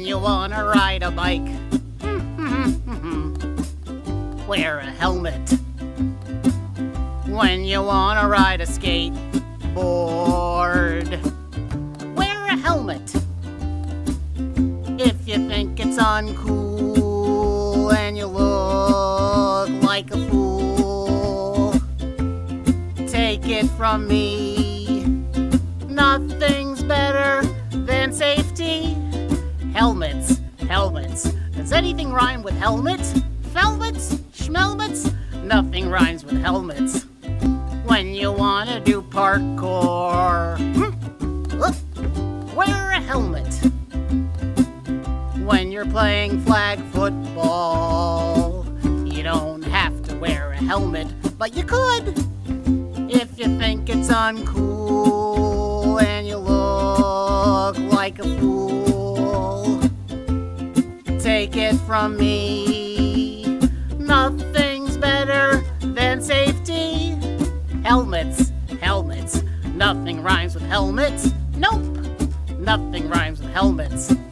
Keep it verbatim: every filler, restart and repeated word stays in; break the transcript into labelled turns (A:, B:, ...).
A: you wanna ride a bike, wear a helmet. When you wanna ride a skateboard, wear a helmet. If you think it's uncool and you look like a fool, take it from me, nothing's better than safety. Helmets, helmets. Does anything rhyme with helmet? Felmets? Schmelmets? Nothing rhymes with helmets. When you wanna do parkour, wear a helmet. When you're playing flag football, you don't have to wear a helmet, but you could. If you think it's uncool and you look like a fool, take it from me, nothing's better than safety. Helmets, helmets. Nothing rhymes with helmets. Nope, nothing rhymes with helmets.